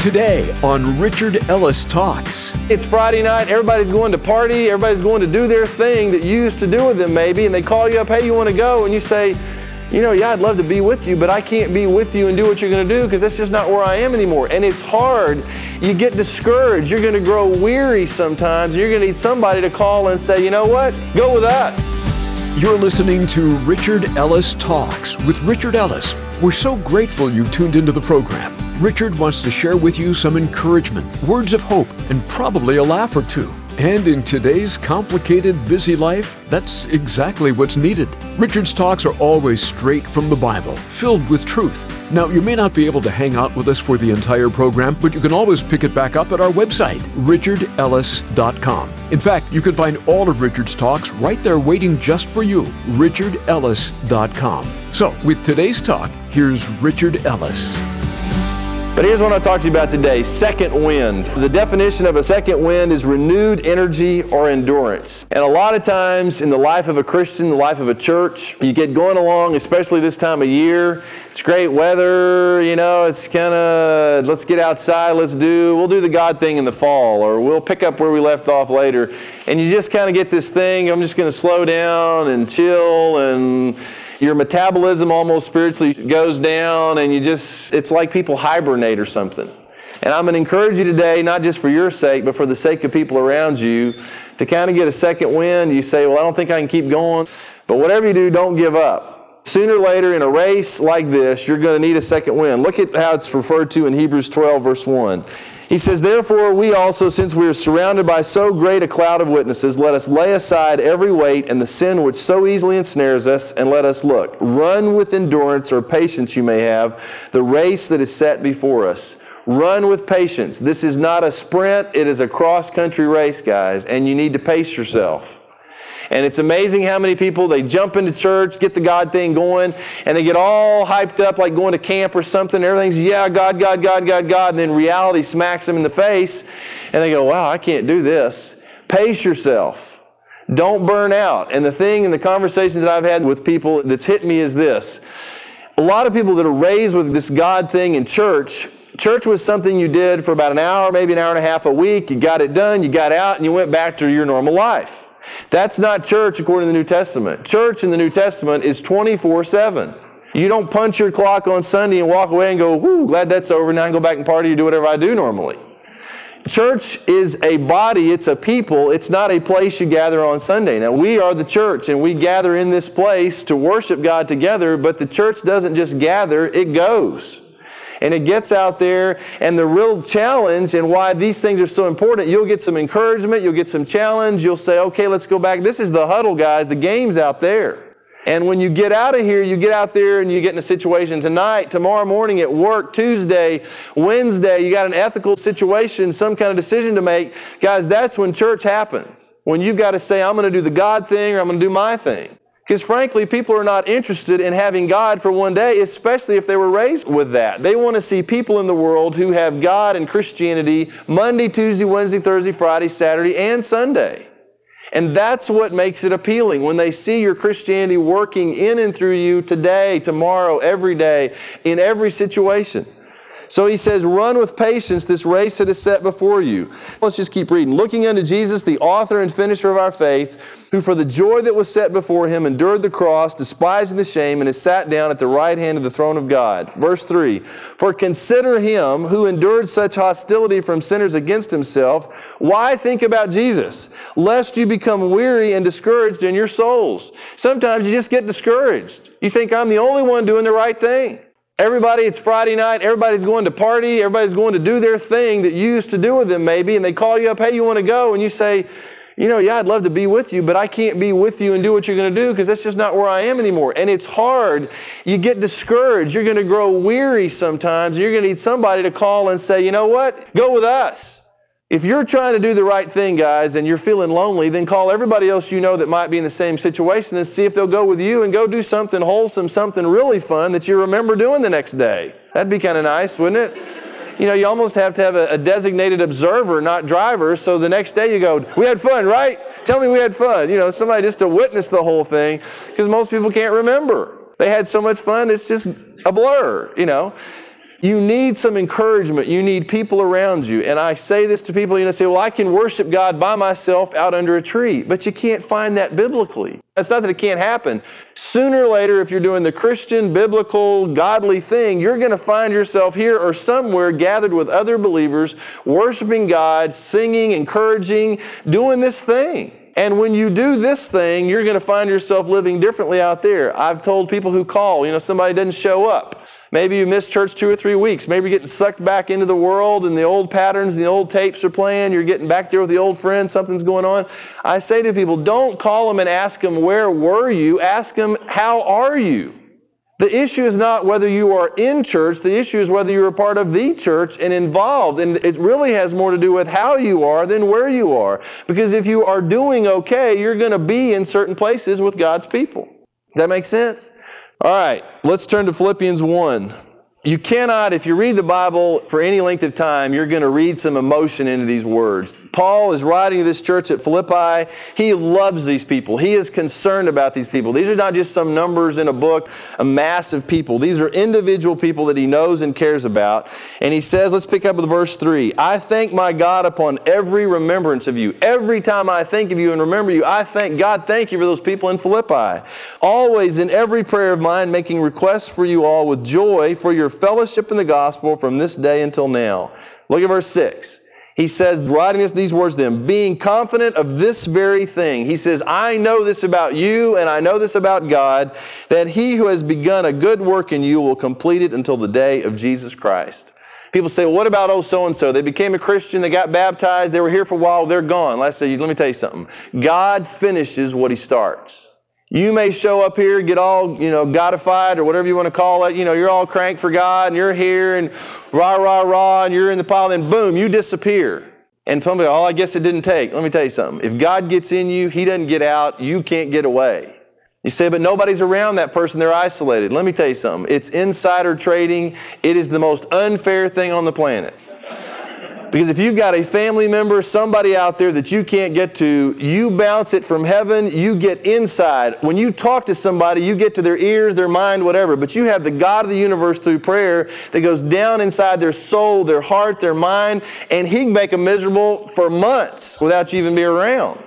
Today on Richard Ellis Talks. It's Friday night, everybody's going to party, everybody's going to do their thing that you used to do with them maybe, and they call you up, hey, you want to go? And you say, yeah, I'd love to be with you, but I can't be with you and do what you're going to do because that's just not where I am anymore. And it's hard. You get discouraged. You're going to grow weary sometimes. You're going to need somebody to call and say, you know what? Go with us. You're listening to Richard Ellis Talks with Richard Ellis. We're so grateful you tuned into the program. Richard wants to share with you some encouragement, words of hope, and probably a laugh or two. And in today's complicated, busy life, that's exactly what's needed. Richard's talks are always straight from the Bible, filled with truth. Now, you may not be able to hang out with us for the entire program, but you can always pick it back up at our website, richardellis.com. In fact, you can find all of Richard's talks right there waiting just for you, richardellis.com. So, with today's talk, here's Richard Ellis. But here's what I'll talk to you about today, second wind. The definition of a second wind is renewed energy or endurance. And a lot of times in the life of a Christian, the life of a church, you get going along, especially this time of year. It's great weather, it's kind of, let's get outside, we'll do the God thing in the fall, or we'll pick up where we left off later. And you just kind of get this thing, I'm just going to slow down and chill, and your metabolism almost spiritually goes down, and it's like people hibernate or something. And I'm going to encourage you today, not just for your sake, but for the sake of people around you, to kind of get a second wind. You say, well, I don't think I can keep going. But whatever you do, don't give up. Sooner or later in a race like this, you're going to need a second wind. Look at how it's referred to in Hebrews 12, verse 1. He says, therefore, we also, since we are surrounded by so great a cloud of witnesses, let us lay aside every weight and the sin which so easily ensnares us, and let us look. Run with endurance or patience you may have, the race that is set before us. Run with patience. This is not a sprint, it is a cross-country race, guys, and you need to pace yourself. And it's amazing how many people, they jump into church, get the God thing going, and they get all hyped up like going to camp or something. Everything's, God, and then reality smacks them in the face, and they go, wow, I can't do this. Pace yourself. Don't burn out. And the thing in the conversations that I've had with people that's hit me is this. A lot of people that are raised with this God thing in church was something you did for about an hour, maybe an hour and a half a week. You got it done, you got out, and you went back to your normal life. That's not church according to the New Testament. Church in the New Testament is 24/7. You don't punch your clock on Sunday and walk away and go, whoo, glad that's over, now I can go back and party and do whatever I do normally. Church is a body, it's a people, it's not a place you gather on Sunday. Now, we are the church, and we gather in this place to worship God together, but the church doesn't just gather, it goes. And it gets out there, and the real challenge and why these things are so important, you'll get some encouragement, you'll get some challenge, you'll say, okay, let's go back. This is the huddle, guys. The game's out there. And when you get out of here, you get out there and you get in a situation tonight, tomorrow morning at work, Tuesday, Wednesday, you got an ethical situation, some kind of decision to make. Guys, that's when church happens. When you've got to say, I'm going to do the God thing or I'm going to do my thing. Because frankly, people are not interested in having God for one day, especially if they were raised with that. They want to see people in the world who have God and Christianity Monday, Tuesday, Wednesday, Thursday, Friday, Saturday, and Sunday. And that's what makes it appealing, when they see your Christianity working in and through you today, tomorrow, every day, in every situation. So he says, run with patience this race that is set before you. Let's just keep reading. Looking unto Jesus, the author and finisher of our faith, who for the joy that was set before him endured the cross, despising the shame, and is sat down at the right hand of the throne of God. Verse 3, for consider him who endured such hostility from sinners against himself. Why think about Jesus? Lest you become weary and discouraged in your souls. Sometimes you just get discouraged. You think, I'm the only one doing the right thing. Everybody, it's Friday night, everybody's going to party, everybody's going to do their thing that you used to do with them maybe, and they call you up, hey, you want to go? And you say, yeah, I'd love to be with you, but I can't be with you and do what you're going to do because that's just not where I am anymore. And it's hard. You get discouraged. You're going to grow weary sometimes. You're going to need somebody to call and say, you know what? Go with us. If you're trying to do the right thing, guys, and you're feeling lonely, then call everybody else you know that might be in the same situation and see if they'll go with you and go do something wholesome, something really fun that you remember doing the next day. That'd be kind of nice, wouldn't it? You almost have to have a designated observer, not driver, so the next day you go, we had fun, right? Tell me we had fun. Somebody just to witness the whole thing, because most people can't remember. They had so much fun, it's just a blur, You need some encouragement. You need people around you. And I say this to people, say, well, I can worship God by myself out under a tree. But you can't find that biblically. It's not that it can't happen. Sooner or later, if you're doing the Christian, biblical, godly thing, you're going to find yourself here or somewhere gathered with other believers, worshiping God, singing, encouraging, doing this thing. And when you do this thing, you're going to find yourself living differently out there. I've told people who call, somebody doesn't show up. Maybe you missed church 2 or 3 weeks. Maybe you're getting sucked back into the world and the old patterns and the old tapes are playing. You're getting back there with the old friends. Something's going on. I say to people, don't call them and ask them, where were you? Ask them, how are you? The issue is not whether you are in church. The issue is whether you're a part of the church and involved. And it really has more to do with how you are than where you are. Because if you are doing okay, you're going to be in certain places with God's people. Does that make sense? All right, let's turn to Philippians 1. You cannot, if you read the Bible for any length of time, you're going to read some emotion into these words. Paul is writing to this church at Philippi. He loves these people. He is concerned about these people. These are not just some numbers in a book, a mass of people. These are individual people that he knows and cares about. And he says, let's pick up with verse 3. I thank my God upon every remembrance of you. Every time I think of you and remember you, I thank God. Thank you for those people in Philippi. Always in every prayer of mine, making requests for you all with joy for your fellowship in the gospel from this day until now. Look at verse 6. He says, writing these words to them, being confident of this very thing. He says, I know this about you and I know this about God, that he who has begun a good work in you will complete it until the day of Jesus Christ. People say, well, what about so-and-so? They became a Christian, they got baptized, they were here for a while, they're gone. Let me tell you something. God finishes what he starts. You may show up here, get all, Godified or whatever you want to call it. You're all cranked for God and you're here and rah, rah, rah, and you're in the pile, then boom, you disappear. And somebody, I guess it didn't take. Let me tell you something. If God gets in you, he doesn't get out, you can't get away. You say, but nobody's around that person, they're isolated. Let me tell you something. It's insider trading. It is the most unfair thing on the planet. Because if you've got a family member, somebody out there that you can't get to, you bounce it from heaven, you get inside. When you talk to somebody, you get to their ears, their mind, whatever. But you have the God of the universe through prayer that goes down inside their soul, their heart, their mind, and he can make them miserable for months without you even being around.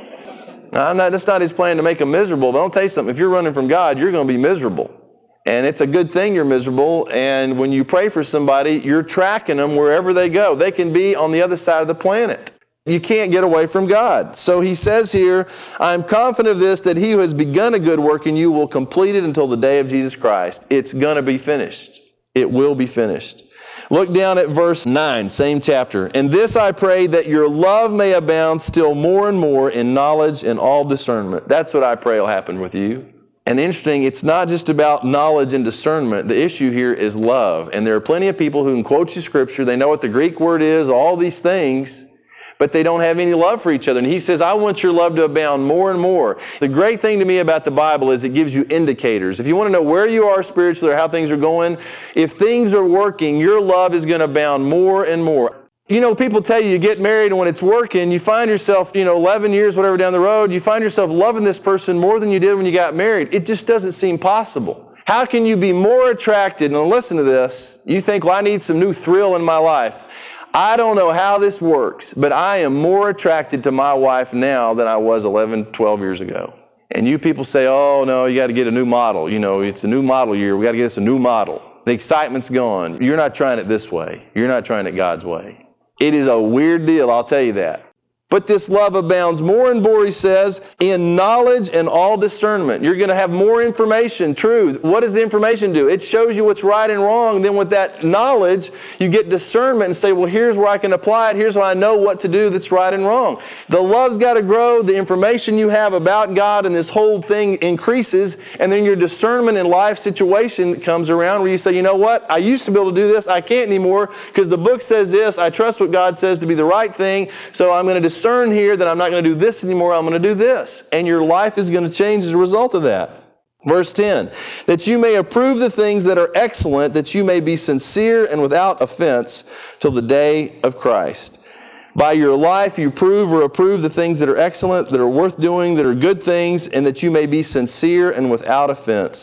Now, that's not his plan to make them miserable, but I'll tell you something. If you're running from God, you're going to be miserable. And it's a good thing you're miserable, and when you pray for somebody, you're tracking them wherever they go. They can be on the other side of the planet. You can't get away from God. So he says here, I'm confident of this, that he who has begun a good work in you will complete it until the day of Jesus Christ. It's going to be finished. It will be finished. Look down at verse 9, same chapter. And this I pray, that your love may abound still more and more in knowledge and all discernment. That's what I pray will happen with you. And interesting, it's not just about knowledge and discernment. The issue here is love. And there are plenty of people who can quote you scripture. They know what the Greek word is, all these things, but they don't have any love for each other. And he says, I want your love to abound more and more. The great thing to me about the Bible is it gives you indicators. If you want to know where you are spiritually or how things are going, if things are working, your love is going to abound more and more. People tell you get married, and when it's working, you find yourself, 11 years, whatever, down the road, you find yourself loving this person more than you did when you got married. It just doesn't seem possible. How can you be more attracted? And listen to this. You think, well, I need some new thrill in my life. I don't know how this works, but I am more attracted to my wife now than I was 11, 12 years ago. And you people say, oh, no, you got to get a new model. It's a new model year. We got to get us a new model. The excitement's gone. You're not trying it this way. You're not trying it God's way. It is a weird deal, I'll tell you that. But this love abounds more and more, he says, in knowledge and all discernment. You're going to have more information, truth. What does the information do? It shows you what's right and wrong. Then with that knowledge, you get discernment and say, well, here's where I can apply it. Here's where I know what to do that's right and wrong. The love's got to grow. The information you have about God and this whole thing increases. And then your discernment in life situation comes around where you say, you know what? I used to be able to do this. I can't anymore because the book says this. I trust what God says to be the right thing. So I'm going to discern here that I'm not going to do this anymore, I'm going to do this. And your life is going to change as a result of that. Verse 10, that you may approve the things that are excellent, that you may be sincere and without offense till the day of Christ. By your life you prove or approve the things that are excellent, that are worth doing, that are good things, and that you may be sincere and without offense.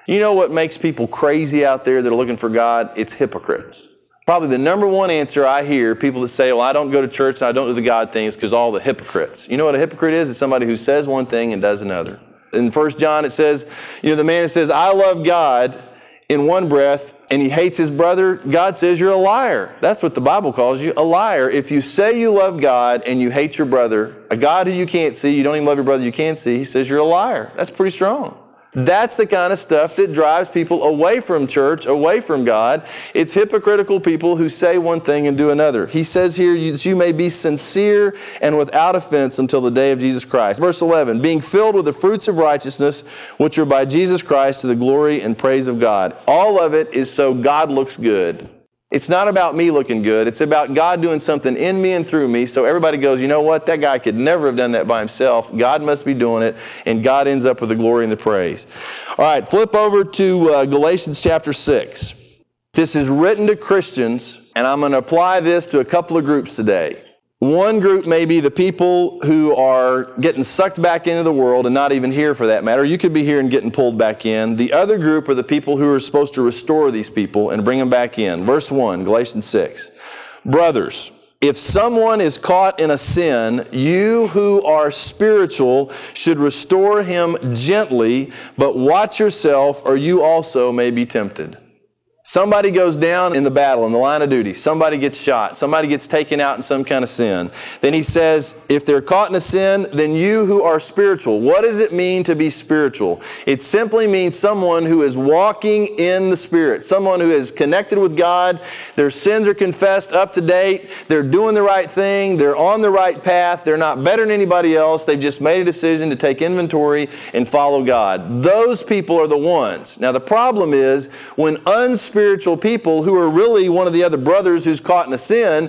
You know what makes people crazy out there that are looking for God? It's hypocrites. Probably the number one answer I hear, people that say, well, I don't go to church and I don't do the God thing, is because all the hypocrites. You know what a hypocrite is? It's somebody who says one thing and does another. In 1 John it says, the man that says, I love God in one breath and he hates his brother, God says you're a liar. That's what the Bible calls you, a liar. If you say you love God and you hate your brother, a God who you can't see, you don't even love your brother you can see, he says you're a liar. That's pretty strong. That's the kind of stuff that drives people away from church, away from God. It's hypocritical people who say one thing and do another. He says here that you may be sincere and without offense until the day of Jesus Christ. Verse 11, being filled with the fruits of righteousness, which are by Jesus Christ to the glory and praise of God. All of it is so God looks good. It's not about me looking good. It's about God doing something in me and through me. So everybody goes, you know what? That guy could never have done that by himself. God must be doing it. And God ends up with the glory and the praise. All right, flip over to Galatians chapter 6. This is written to Christians, and I'm going to apply this to a couple of groups today. One group may be the people who are getting sucked back into the world and not even here for that matter. You could be here and getting pulled back in. The other group are the people who are supposed to restore these people and bring them back in. Verse 1, Galatians 6. Brothers, if someone is caught in a sin, you who are spiritual should restore him gently, but watch yourself or you also may be tempted. Somebody goes down in the battle, in the line of duty. Somebody gets shot. Somebody gets taken out in some kind of sin. Then he says, if they're caught in a sin, then you who are spiritual. What does it mean to be spiritual? It simply means someone who is walking in the Spirit. Someone who is connected with God. Their sins are confessed, up to date. They're doing the right thing. They're on the right path. They're not better than anybody else. They've just made a decision to take inventory and follow God. Those people are the ones. Now the problem is when unspiritual people who are really one of the other brothers who's caught in a sin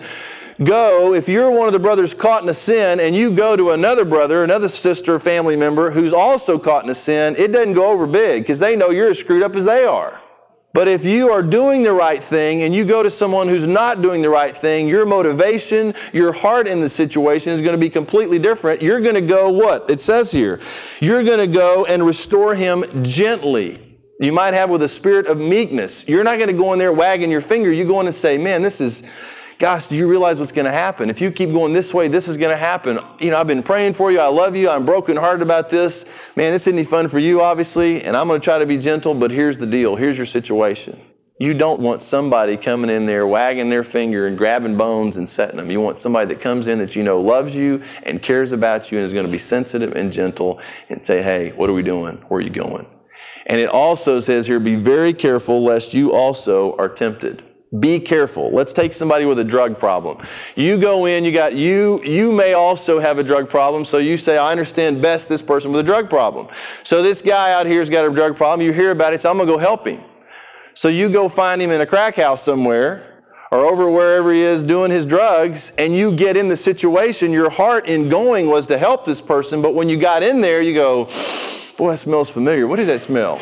go, if you're one of the brothers caught in a sin and you go to another brother, another sister, family member who's also caught in a sin, it doesn't go over big because they know you're as screwed up as they are. But if you are doing the right thing and you go to someone who's not doing the right thing, your motivation, your heart in the situation is going to be completely different. You're going to go what? It says here, you're going to go and restore him gently. You might have with a spirit of meekness. You're not going to go in there wagging your finger. You go in and say, man, gosh, do you realize what's going to happen? If you keep going this way, this is going to happen. I've been praying for you. I love you. I'm brokenhearted about this. Man, this isn't any fun for you, obviously, and I'm going to try to be gentle, but here's the deal. Here's your situation. You don't want somebody coming in there wagging their finger and grabbing bones and setting them. You want somebody that comes in that you know loves you and cares about you and is going to be sensitive and gentle and say, hey, what are we doing? Where are you going? And it also says here, be very careful lest you also are tempted. Be careful. Let's take somebody with a drug problem. You go in, you may also have a drug problem, so you say, I understand best this person with a drug problem. So this guy out here has got a drug problem. You hear about it, so I'm going to go help him. So you go find him in a crack house somewhere or over wherever he is doing his drugs, and you get in the situation. Your heart in going was to help this person, but when you got in there, you go, boy, that smells familiar. What is that smell?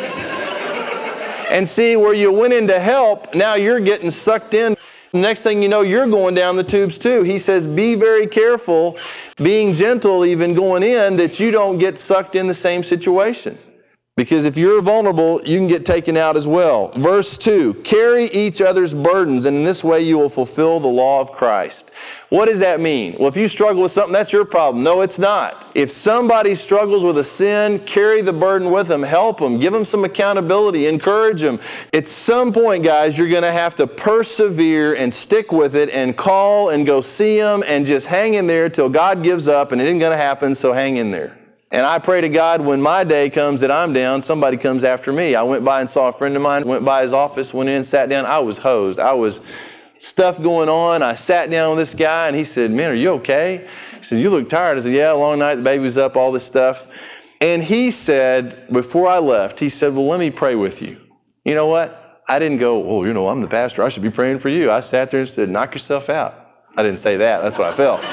And see, where you went in to help, now you're getting sucked in. Next thing you know, you're going down the tubes too. He says, be very careful, being gentle even going in, that you don't get sucked in the same situation. Because if you're vulnerable, you can get taken out as well. Verse 2, carry each other's burdens, and in this way you will fulfill the law of Christ. What does that mean? Well, if you struggle with something, that's your problem. No, it's not. If somebody struggles with a sin, carry the burden with them. Help them. Give them some accountability. Encourage them. At some point, guys, you're going to have to persevere and stick with it and call and go see them and just hang in there till God gives up, and it isn't going to happen, so hang in there. And I pray to God when my day comes that I'm down, somebody comes after me. I went by and saw a friend of mine, went by his office, went in, sat down. I was hosed. I was stuff going on. I sat down with this guy and he said, man, are you okay? He said, you look tired. I said, yeah, long night, the baby was up, all this stuff. And he said, before I left, he said, well, let me pray with you. You know what? I didn't go, oh, I'm the pastor. I should be praying for you. I sat there and said, knock yourself out. I didn't say that. That's what I felt.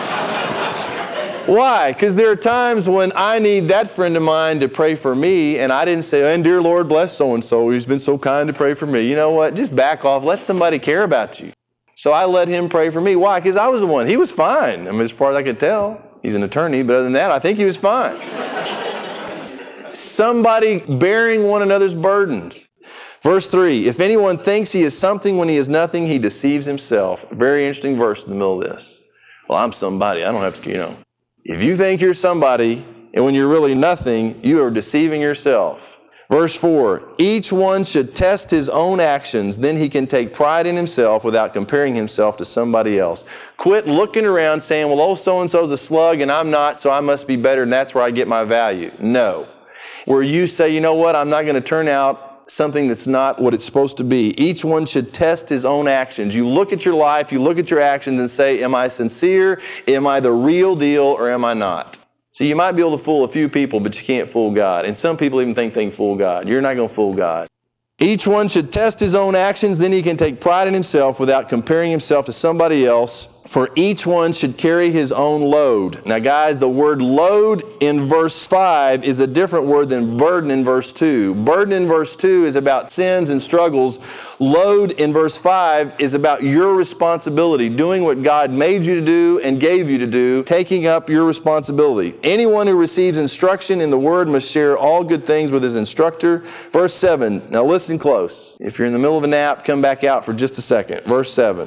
Why? Because there are times when I need that friend of mine to pray for me, and I didn't say, and dear Lord, bless so-and-so. He's been so kind to pray for me. You know what? Just back off. Let somebody care about you. So I let him pray for me. Why? Because I was the one. He was fine. As far as I could tell. He's an attorney, but other than that, I think he was fine. Somebody bearing one another's burdens. Verse 3, if anyone thinks he is something when he is nothing, he deceives himself. Very interesting verse in the middle of this. Well, I'm somebody. I don't have to, If you think you're somebody, and when you're really nothing, you are deceiving yourself. Verse 4, each one should test his own actions, then he can take pride in himself without comparing himself to somebody else. Quit looking around saying, well, oh, so-and-so's a slug and I'm not, so I must be better and that's where I get my value. No. Where you say, you know what, I'm not going to turn out something that's not what it's supposed to be. Each one should test his own actions. You look at your life, you look at your actions and say, am I sincere? Am I the real deal or am I not? So you might be able to fool a few people, but you can't fool God. And some people even think they can fool God. You're not going to fool God. Each one should test his own actions, then he can take pride in himself without comparing himself to somebody else. For each one should carry his own load. Now guys, the word load in verse 5 is a different word than burden in verse 2. Burden in verse 2 is about sins and struggles. Load in verse 5 is about your responsibility, doing what God made you to do and gave you to do, taking up your responsibility. Anyone who receives instruction in the word must share all good things with his instructor. Verse 7, now listen close. If you're in the middle of a nap, come back out for just a second. Verse 7.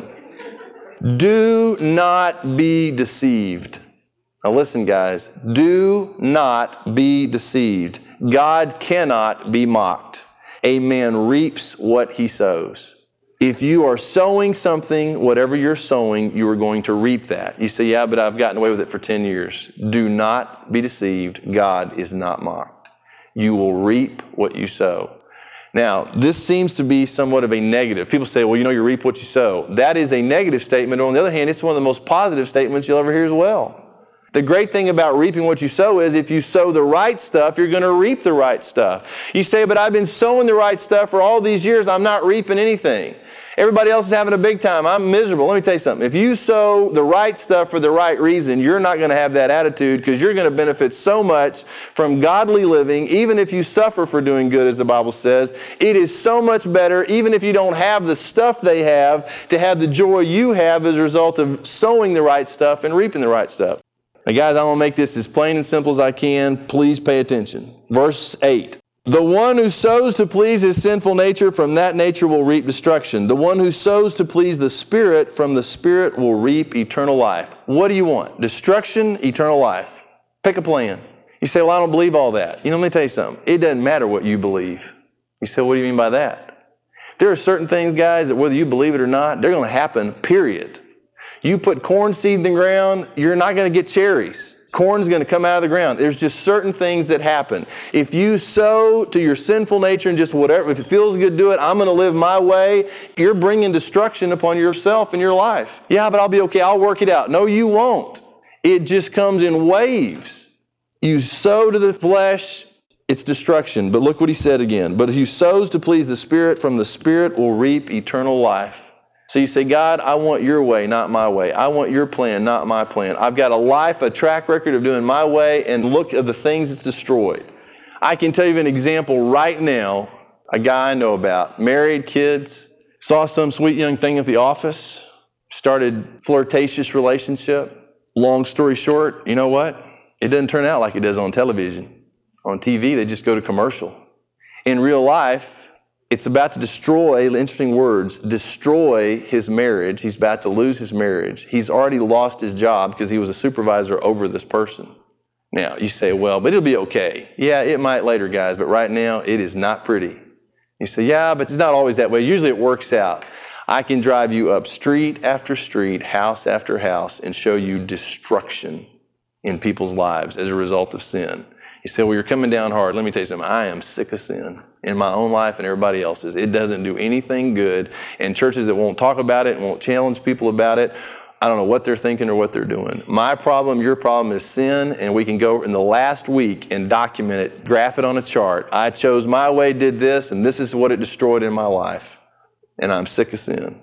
Do not be deceived. Now listen, guys. Do not be deceived. God cannot be mocked. A man reaps what he sows. If you are sowing something, whatever you're sowing, you are going to reap that. You say, yeah, but I've gotten away with it for 10 years. Do not be deceived. God is not mocked. You will reap what you sow. Now, this seems to be somewhat of a negative. People say, well, you reap what you sow. That is a negative statement. On the other hand, it's one of the most positive statements you'll ever hear as well. The great thing about reaping what you sow is if you sow the right stuff, you're going to reap the right stuff. You say, but I've been sowing the right stuff for all these years. I'm not reaping anything. Everybody else is having a big time. I'm miserable. Let me tell you something. If you sow the right stuff for the right reason, you're not going to have that attitude because you're going to benefit so much from godly living, even if you suffer for doing good, as the Bible says. It is so much better, even if you don't have the stuff they have, to have the joy you have as a result of sowing the right stuff and reaping the right stuff. Now, guys, I'm going to make this as plain and simple as I can. Please pay attention. Verse 8. The one who sows to please his sinful nature, from that nature will reap destruction. The one who sows to please the Spirit, from the Spirit will reap eternal life. What do you want? Destruction, eternal life. Pick a plan. You say, well, I don't believe all that. Let me tell you something. It doesn't matter what you believe. You say, what do you mean by that? There are certain things, guys, that whether you believe it or not, they're going to happen, period. You put corn seed in the ground, you're not going to get cherries. Corn's going to come out of the ground. There's just certain things that happen. If you sow to your sinful nature and just whatever, if it feels good, do it, I'm going to live my way, you're bringing destruction upon yourself and your life. Yeah, but I'll be okay. I'll work it out. No, you won't. It just comes in waves. You sow to the flesh, it's destruction. But look what he said again. But who sows to please the Spirit, from the Spirit will reap eternal life. So you say, God, I want your way, not my way. I want your plan, not my plan. I've got a life, a track record of doing my way, and look at the things it's destroyed. I can tell you an example right now, a guy I know about, married, kids, saw some sweet young thing at the office, started flirtatious relationship. Long story short, you know what? It doesn't turn out like it does on television. On TV, they just go to commercial. In real life, it's about to destroy, interesting words, destroy his marriage. He's about to lose his marriage. He's already lost his job because he was a supervisor over this person. Now, you say, well, but it'll be okay. Yeah, it might later, guys, but right now it is not pretty. You say, yeah, but it's not always that way. Usually it works out. I can drive you up street after street, house after house, and show you destruction in people's lives as a result of sin. You say, well, you're coming down hard. Let me tell you something. I am sick of sin in my own life and everybody else's. It doesn't do anything good. And churches that won't talk about it and won't challenge people about it, I don't know what they're thinking or what they're doing. My problem, your problem is sin, and we can go in the last week and document it, graph it on a chart. I chose my way, did this, and this is what it destroyed in my life. And I'm sick of sin.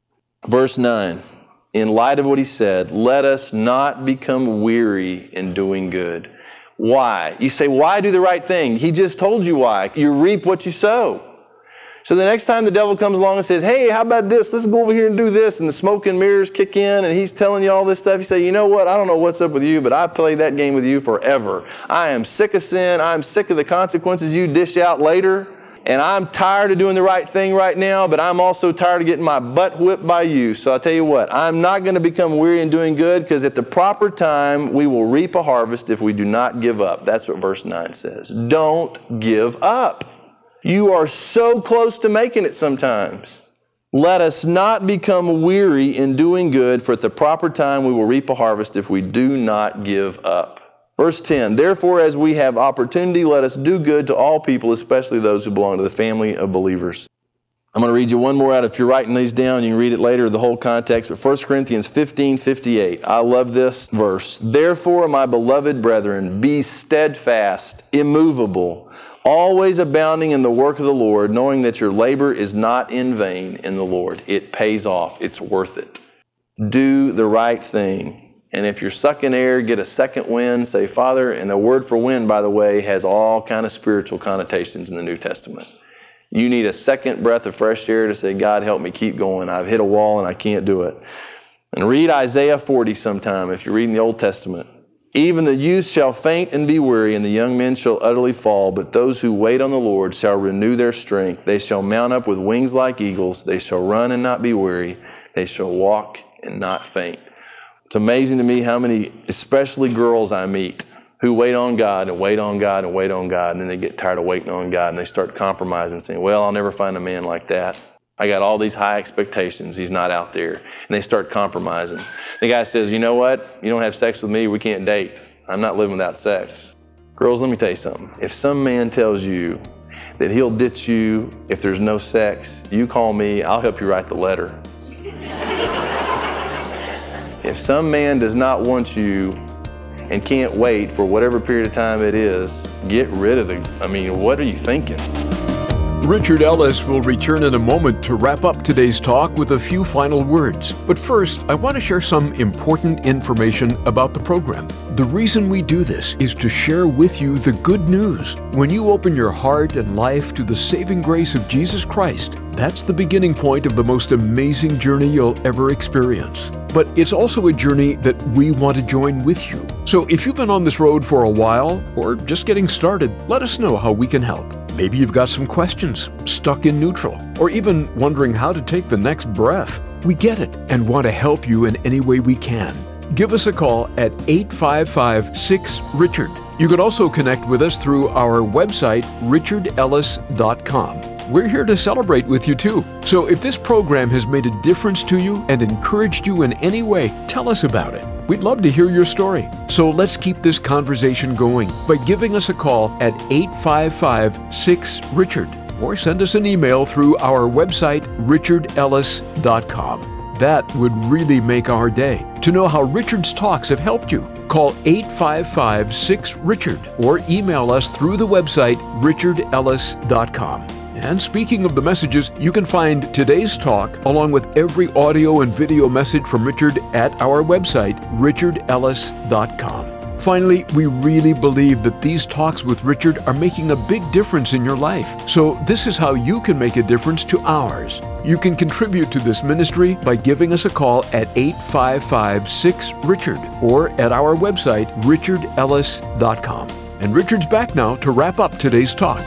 Verse 9, in light of what he said, let us not become weary in doing good. Why? You say, why do the right thing? He just told you why. You reap what you sow. So the next time the devil comes along and says, hey, how about this? Let's go over here and do this. And the smoke and mirrors kick in and he's telling you all this stuff. You say, you know what? I don't know what's up with you, but I've played that game with you forever. I am sick of sin. I'm sick of the consequences you dish out later. And I'm tired of doing the right thing right now, but I'm also tired of getting my butt whipped by you. So I'll tell you what, I'm not going to become weary in doing good, because at the proper time, we will reap a harvest if we do not give up. That's what verse 9 says. Don't give up. You are so close to making it sometimes. Let us not become weary in doing good, for at the proper time we will reap a harvest if we do not give up. Verse 10, therefore, as we have opportunity, let us do good to all people, especially those who belong to the family of believers. I'm going to read you one more out. If you're writing these down, you can read it later, the whole context. But 1 Corinthians 15:58. I love this verse. Therefore, my beloved brethren, be steadfast, immovable, always abounding in the work of the Lord, knowing that your labor is not in vain in the Lord. It pays off. It's worth it. Do the right thing. And if you're sucking air, get a second wind, say, Father, and the word for wind, by the way, has all kind of spiritual connotations in the New Testament. You need a second breath of fresh air to say, God, help me keep going. I've hit a wall and I can't do it. And read Isaiah 40 sometime if you're reading the Old Testament. Even the youth shall faint and be weary, and the young men shall utterly fall. But those who wait on the Lord shall renew their strength. They shall mount up with wings like eagles. They shall run and not be weary. They shall walk and not faint. It's amazing to me how many, especially girls I meet, who wait on God and wait on God and wait on God, and then they get tired of waiting on God, and they start compromising, saying, well, I'll never find a man like that. I got all these high expectations. He's not out there. And they start compromising. The guy says, you know what? You don't have sex with me, we can't date. I'm not living without sex. Girls, let me tell you something. If some man tells you that he'll ditch you if there's no sex, you call me, I'll help you write the letter. If some man does not want you and can't wait for whatever period of time it is, get rid of what are you thinking? Richard Ellis will return in a moment to wrap up today's talk with a few final words. But first, I want to share some important information about the program. The reason we do this is to share with you the good news. When you open your heart and life to the saving grace of Jesus Christ, that's the beginning point of the most amazing journey you'll ever experience. But it's also a journey that we want to join with you. So if you've been on this road for a while or just getting started, let us know how we can help. Maybe you've got some questions, stuck in neutral, or even wondering how to take the next breath. We get it and want to help you in any way we can. Give us a call at 855-6-RICHARD. You can also connect with us through our website, richardellis.com. We're here to celebrate with you too. So if this program has made a difference to you and encouraged you in any way, tell us about it. We'd love to hear your story. So let's keep this conversation going by giving us a call at 855-6-RICHARD or send us an email through our website, richardellis.com. That would really make our day. To know how Richard's talks have helped you, call 855-6-RICHARD or email us through the website, richardellis.com. And speaking of the messages, you can find today's talk along with every audio and video message from Richard at our website, richardellis.com. Finally, we really believe that these talks with Richard are making a big difference in your life. So this is how you can make a difference to ours. You can contribute to this ministry by giving us a call at 855-6-RICHARD or at our website, richardellis.com. And Richard's back now to wrap up today's talk.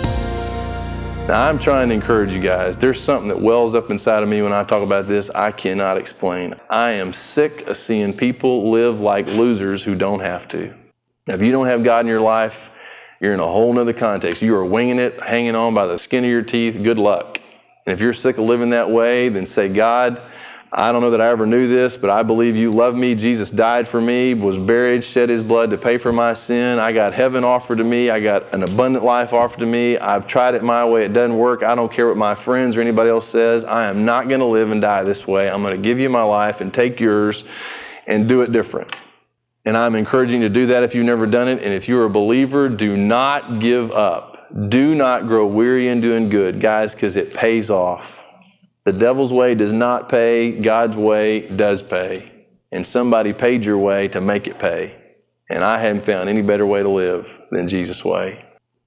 Now, I'm trying to encourage you guys. There's something that wells up inside of me when I talk about this I cannot explain. I am sick of seeing people live like losers who don't have to. Now, if you don't have God in your life, you're in a whole nother context. You are winging it, hanging on by the skin of your teeth. Good luck. And if you're sick of living that way, then say, God, I don't know that I ever knew this, but I believe you love me. Jesus died for me, was buried, shed his blood to pay for my sin. I got heaven offered to me. I got an abundant life offered to me. I've tried it my way. It doesn't work. I don't care what my friends or anybody else says. I am not going to live and die this way. I'm going to give you my life and take yours and do it different. And I'm encouraging you to do that if you've never done it. And if you're a believer, do not give up. Do not grow weary in doing good, guys, because it pays off. The devil's way does not pay. God's way does pay. And somebody paid your way to make it pay. And I haven't found any better way to live than Jesus' way.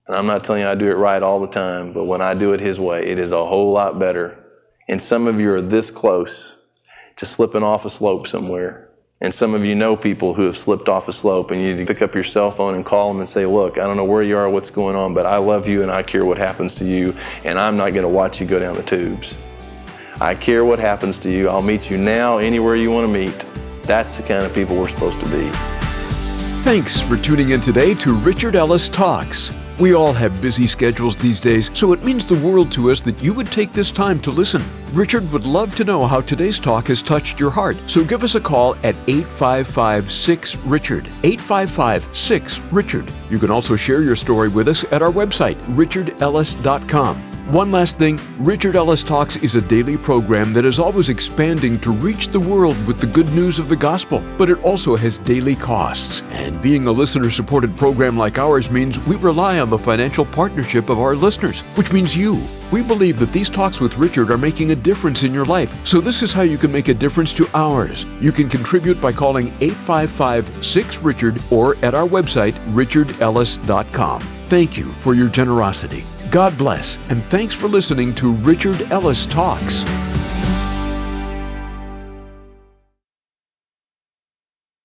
And I'm not telling you I do it right all the time, but when I do it His way, it is a whole lot better. And some of you are this close to slipping off a slope somewhere. And some of you know people who have slipped off a slope, and you need to pick up your cell phone and call them and say, look, I don't know where you are, what's going on, but I love you and I care what happens to you, and I'm not going to watch you go down the tubes. I care what happens to you. I'll meet you now anywhere you want to meet. That's the kind of people we're supposed to be. Thanks for tuning in today to Richard Ellis Talks. We all have busy schedules these days, so it means the world to us that you would take this time to listen. Richard would love to know how today's talk has touched your heart, so give us a call at 855-6-RICHARD, 855-6-RICHARD. You can also share your story with us at our website, richardellis.com. One last thing, Richard Ellis Talks is a daily program that is always expanding to reach the world with the good news of the gospel, but it also has daily costs. And being a listener-supported program like ours means we rely on the financial partnership of our listeners, which means you. We believe that these talks with Richard are making a difference in your life, so this is how you can make a difference to ours. You can contribute by calling 855-6-RICHARD or at our website, richardellis.com. Thank you for your generosity. God bless, and thanks for listening to Richard Ellis Talks.